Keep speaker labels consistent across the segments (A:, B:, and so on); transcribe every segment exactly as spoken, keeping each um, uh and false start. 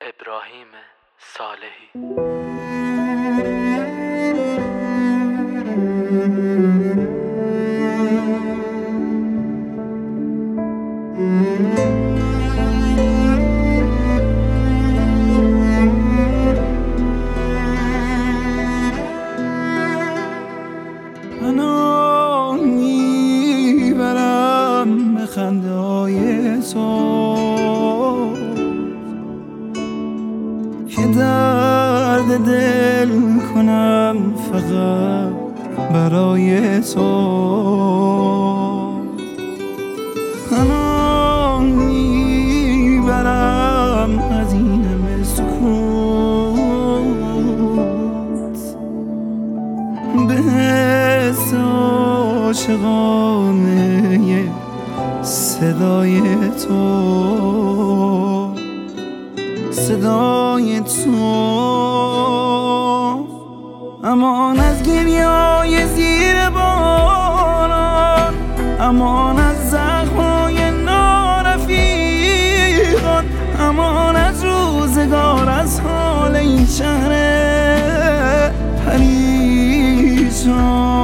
A: ابراهیم صالحی.
B: منو میبرم به خنده های تو که درد دل کنم فقط برای تو. منو میبرم از این همه سکوت به حس عاشقانه صدای تو، صدای تو. امان از گریه‌های زیر باران، امان از زخم‌های نارفیقان، امان از روزگار، از حال این شهر پریشان.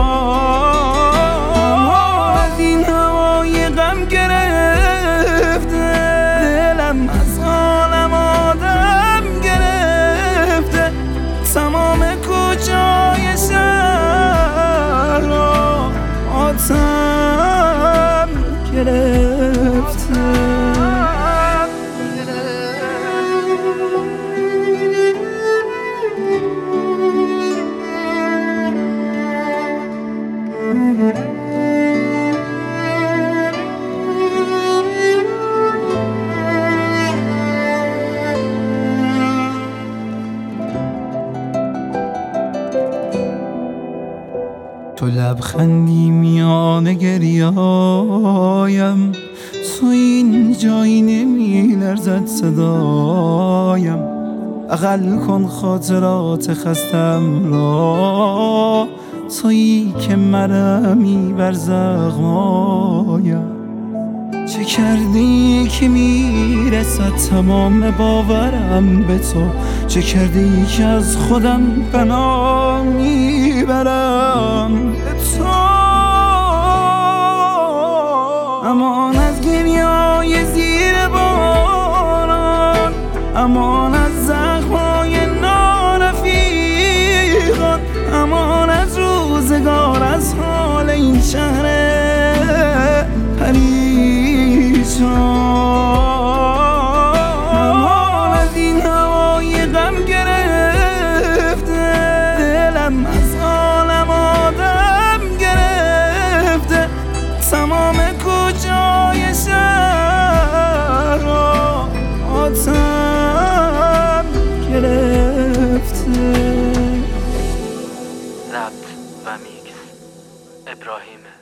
B: امان از این هوای غم گرفته، دلم از عالم آدم گرفته، تمام کوچه‌های شهر را آتش گرفته. تو لبخندی میان گریه‌هایم، تو این جایی نمی لرزد صدایم. اقل کن خاطرات خستم را، تویی که مرهمی بر زخمایم. چه کردی که میرسد تمام باورم به تو، چه کردی که از خودم پناه میبرم به تو. امان از گریه‌های زیر باران، امان از زخم‌های نارفیقان، امان از روزگار، از حال این شهر پریشان. امان از این هوای غم گرفته، دلم از عالم آدم گرفته، تمام کوچه‌های شهر را آتش گرفته.
A: ضبط و میکس ابراهیم